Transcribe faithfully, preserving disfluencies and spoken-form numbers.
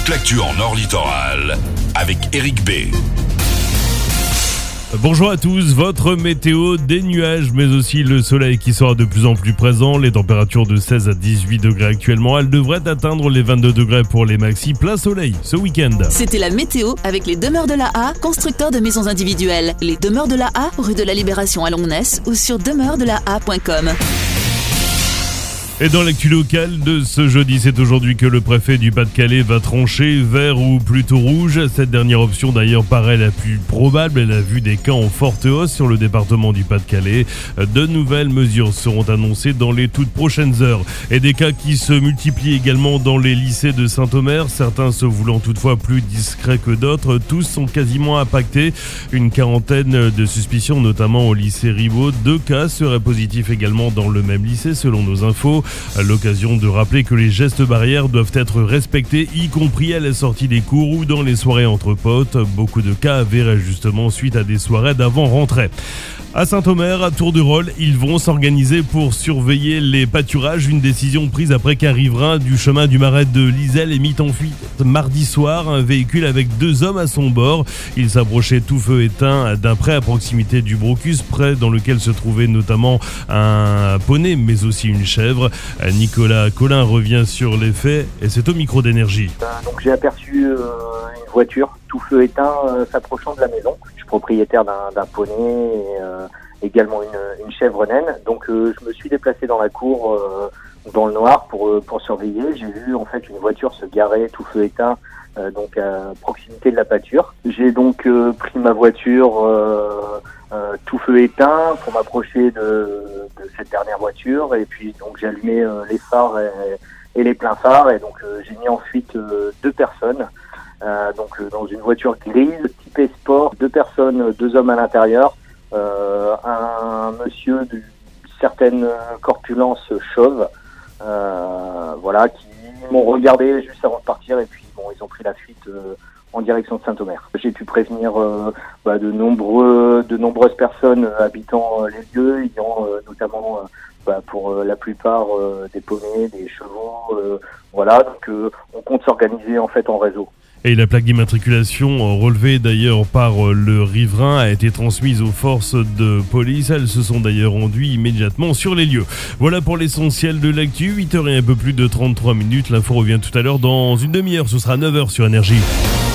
toute l'actu en Nord Littoral avec Eric B. Bonjour à tous, votre météo, des nuages mais aussi le soleil qui sera de plus en plus présent. Les températures de seize à dix-huit degrés actuellement, elles devraient atteindre les vingt-deux degrés pour les maxi plein soleil ce week-end. C'était la météo avec les Demeures de la A, constructeurs de maisons individuelles. Les Demeures de la A, rue de la Libération à Longnes ou sur demeure de la a point com. Et dans l'actu locale de ce jeudi, c'est aujourd'hui que le préfet du Pas-de-Calais va trancher vert ou plutôt rouge. Cette dernière option d'ailleurs paraît la plus probable. Elle a vu des cas en forte hausse sur le département du Pas-de-Calais. De nouvelles mesures seront annoncées dans les toutes prochaines heures. Et des cas qui se multiplient également dans les lycées de Saint-Omer. Certains se voulant toutefois plus discrets que d'autres. Tous sont quasiment impactés. Une quarantaine de suspicions, notamment au lycée Ribot. Deux cas seraient positifs également dans le même lycée selon nos infos. À l'occasion de rappeler que les gestes barrières doivent être respectés, y compris à la sortie des cours ou dans les soirées entre potes. Beaucoup de cas avérés justement suite à des soirées d'avant-rentrée. À Saint-Omer, à tour de rôle, ils vont s'organiser pour surveiller les pâturages. Une décision prise après qu'un riverain du chemin du Marais de Liselle ait mis en fuite mardi soir un véhicule avec deux hommes à son bord. Il s'approchait tout feu éteint d'un pré à proximité du Brocus, pré dans lequel se trouvait notamment un poney mais aussi une chèvre. Nicolas Collin revient sur les faits et c'est au micro d'énergie. Euh, donc j'ai aperçu euh, une voiture tout feu éteint euh, s'approchant de la maison. Je suis propriétaire d'un, d'un poney et euh, également une, une chèvre naine. Donc euh, je me suis déplacé dans la cour euh, dans le noir pour, euh, pour surveiller. J'ai vu en fait une voiture se garer tout feu éteint euh, donc à proximité de la pâture. J'ai donc euh, pris ma voiture euh, euh, tout feu éteint pour m'approcher de, de cette dernière voiture et puis donc j'ai allumé euh, les phares et, et les pleins phares et donc euh, j'ai mis en fuite euh, deux personnes. Euh, donc euh, dans une voiture grise type sport, deux personnes, deux hommes à l'intérieur, euh, un monsieur d'une certaine corpulence chauve, euh, voilà, qui m'ont regardé juste avant de partir et puis bon, ils ont pris la fuite euh, en direction de Saint-Omer. J'ai pu prévenir euh, bah, de nombreux, de nombreuses personnes habitant euh, les lieux, ayant euh, notamment euh, bah, pour euh, la plupart euh, des poneys, des chevaux, euh, voilà. Donc euh, on compte s'organiser en fait en réseau. Et la plaque d'immatriculation relevée d'ailleurs par le riverain a été transmise aux forces de police. Elles se sont d'ailleurs rendues immédiatement sur les lieux. Voilà pour l'essentiel de l'actu. huit heures et un peu plus de trente-trois minutes. L'info revient tout à l'heure dans une demi-heure. Ce sera neuf heures sur Énergie.